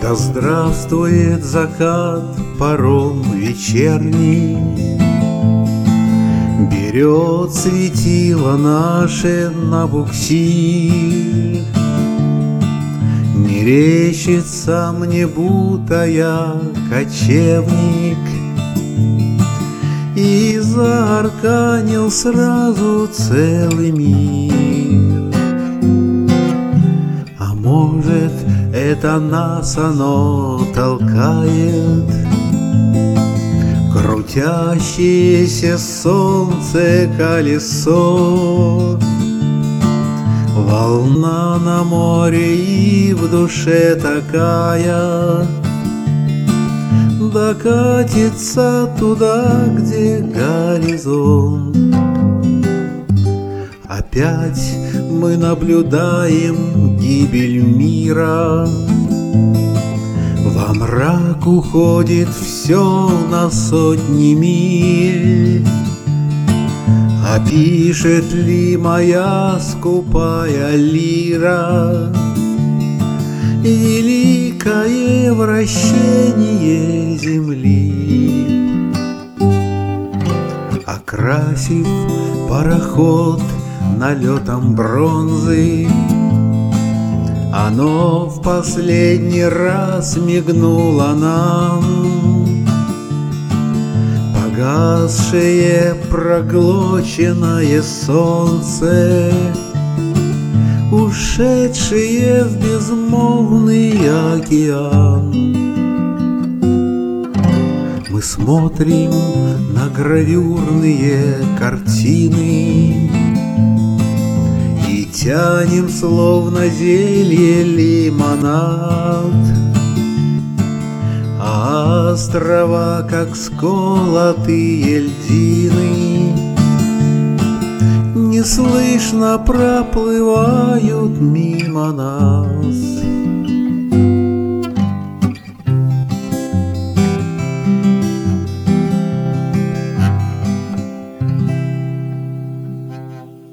Да здравствует закат, паром вечерний, берет светило наше на буксир. Мерещится мне, будто я кочевник, и заарканил сразу целый мир. А может, это нас оно толкает, крутящееся солнце колесо, волна на море и в душе такая, докатится туда, где горизонт. Опять мы наблюдаем гибель мира, во мрак уходит все на сотни миль. А пишет ли моя скупая лира великое вращение земли? Окрасив пароход налетом бронзы, оно в последний раз мигнуло нам. Погасшее проглоченное солнце, ушедшее в безмолвный океан. Мы смотрим на гравюрные картины и тянем, словно зелье, лимонад. А острова, как сколотые льдины, неслышно проплывают мимо нас.